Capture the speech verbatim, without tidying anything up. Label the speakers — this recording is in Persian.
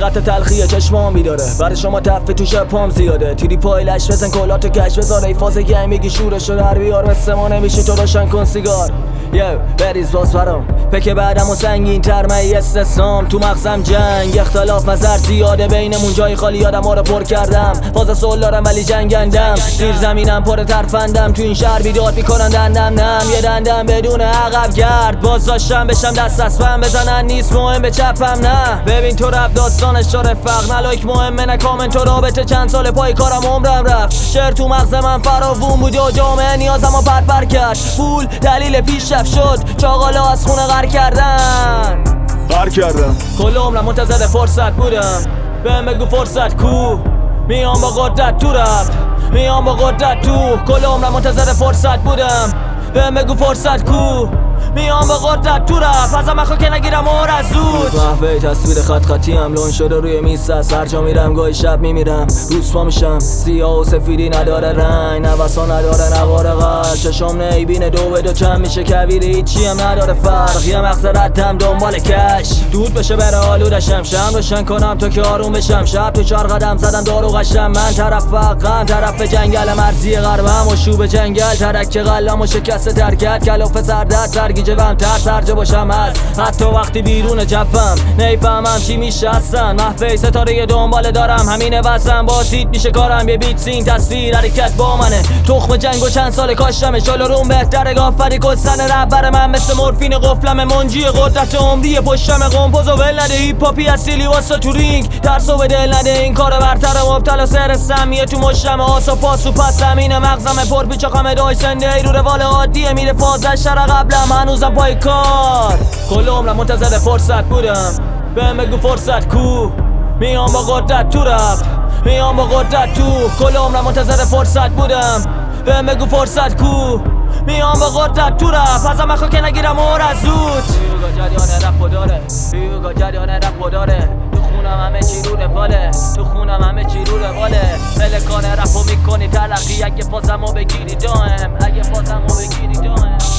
Speaker 1: حقیقت تلخیه چشمام بیداره، برای شما تفه تو شب پام زیاده. تیری پای لش بزن کلاتو کش بذار، ای فاز گیم بگی شورشو در بیار، مثل ما نمیشی تو روشن کن سیگار. یو بریز باز برام پک بعدم و سنگین تر می استثنام، تو مغزم جنگ اختلاف نظر زیاده بینمون، جای خالی آدم ها رو پر کردم، فاز سول دارم ولی جنگندم، زیر زمینم پر ترفندم، تو این شهر بیداد میکنن دندم نم، یه دندم بدون عقب گرد باز داشتم بشم دست از فهم بزنن، نیست مهم به چپم نه. ببین تو رب داستانش چاره فرق نلایک مهمه نه کامنت و رابطه، چند سال پای کارم عمرم رفت، شعر تو مغز من فراوون بود و جامعه نیازم رو پر پر کرد، پول دلیل پیشرفت شد، چاقالا از خونه غر کردن
Speaker 2: غر کردم.
Speaker 1: کل عمرم منتظر فرصت بودم، بهم بگو فرصت کو، میام با قدرت تو رفت، میام با قدرت تو. کل عمرم منتظر فرصت بودم، بهم بگو فرصت کو، میام با قدرت تو رفت، ازم اخو که نگیرم اور از زود. محوه تصویر خط خطی هم لون شده روی میز است، هر جا میرم گاهی شب میمیرم، روز پا میشم سیاه و سفیدی نداره رنگ، نوسا نداره نواره قلب، چشم نیبینه دو به دو چند میشه کویر، هیچی هم نداره فرق، یه مغز ردم دنبال کش، دود بشه بره آلودشم، شم روشن کنم تا که آروم بشم، شب تو چهار قدم زدم دارو قشم، من طرف فقم طرف جنگل مرزی غربم و شوب جنگل، ترک قلم و شکست ترکت کلاف سردت سرگیجه وم تر سرجه باشم هست، حتی وقتی بیرون جفم نیفهمم چی میشه هستن، محفه ستاره دنبال دارم همینه وزم، با سیت میشه کارم، یه بیت سین تصویر حرکت با منه، تخم جنگ و چند سال کاشتمه، شلو روم بهتره گافری کستن ربر من، مثل مورفین قفلم منجی قدرت عمری پشتم، قمپوز و ول نده هیپ هاپی اصیلی واسه تو رینگ، ترس و به دل نده این کار برتر مبتلا سر سمیه تو مشتم، آس و پاس و پس زمین مغزم پر پیچا خمه دای سنده ای رو روال عادیه، میره فازش شر قبلم هنوزم پای کار، کل عمرم منتظر فرصت بودم، بهم بگو فرصت کو، میام با قدرت تو رفت، میام با قدرت تو. کل عمرم منتظر فرصت بودم، بهم بگو فرصت کو، میام با قدرت تو رفت، ازم اخو که نگیرم اور از زود. بیوگا جریان رپ داره، بیوگا جریان رپ داره، تو خونم همه چی رو رواله، تو خونم همه چی رو رواله، ملکانه رپو میکنی تلقی، اگه پازمو بگیری دائم، اگه پازمو بگیری دائم.